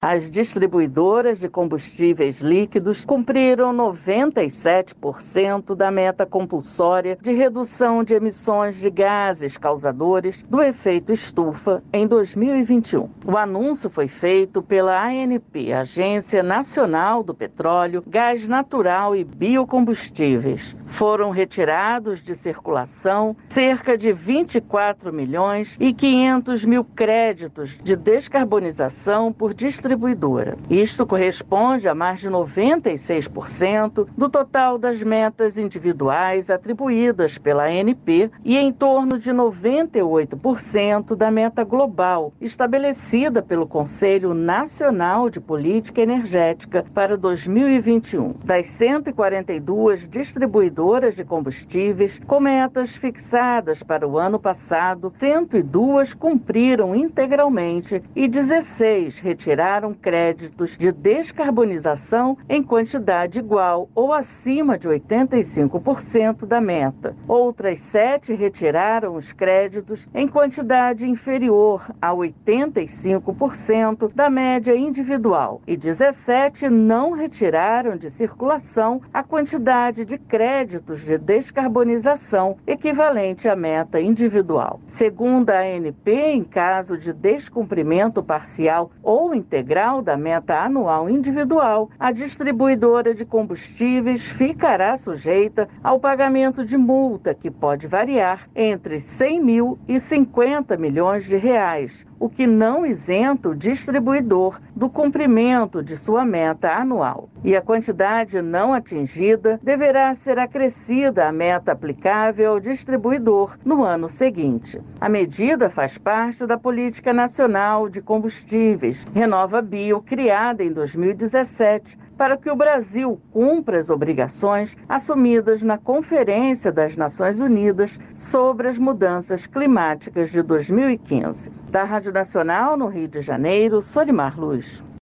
As distribuidoras de combustíveis líquidos cumpriram 97% da meta compulsória de redução de emissões de gases causadores do efeito estufa em 2021. O anúncio foi feito pela ANP, Agência Nacional do Petróleo, Gás Natural e Biocombustíveis. Foram retirados de circulação cerca de 24 milhões e 500 mil créditos de descarbonização por distribuidora. Isto corresponde a mais de 96% do total das metas individuais atribuídas pela ANP e em torno de 98% da meta global estabelecida pelo Conselho Nacional de Política Energética para 2021. Das 142 distribuidoras de combustíveis com metas fixadas para o ano passado, 102 cumpriram integralmente e 16 retiraram créditos de descarbonização em quantidade igual ou acima de 85% da meta. Outras 7 retiraram os créditos em quantidade inferior a 85% da média individual e 17 não retiraram de circulação a quantidade de créditos de descarbonização equivalente à meta individual. Segundo a ANP, em caso de descumprimento parcial ou integral da meta anual individual, a distribuidora de combustíveis ficará sujeita ao pagamento de multa, que pode variar entre 100 mil e 50 milhões de reais, o que não isenta o distribuidor do cumprimento de sua meta anual. E a quantidade não atingida deverá ser acrescida à meta aplicável ao distribuidor no ano seguinte. A medida faz parte da Política Nacional de Combustíveis, RenovaBio, criada em 2017, para que o Brasil cumpra as obrigações assumidas na Conferência das Nações Unidas sobre as Mudanças Climáticas de 2015. Da Rádio Nacional, no Rio de Janeiro, Solimar Luz.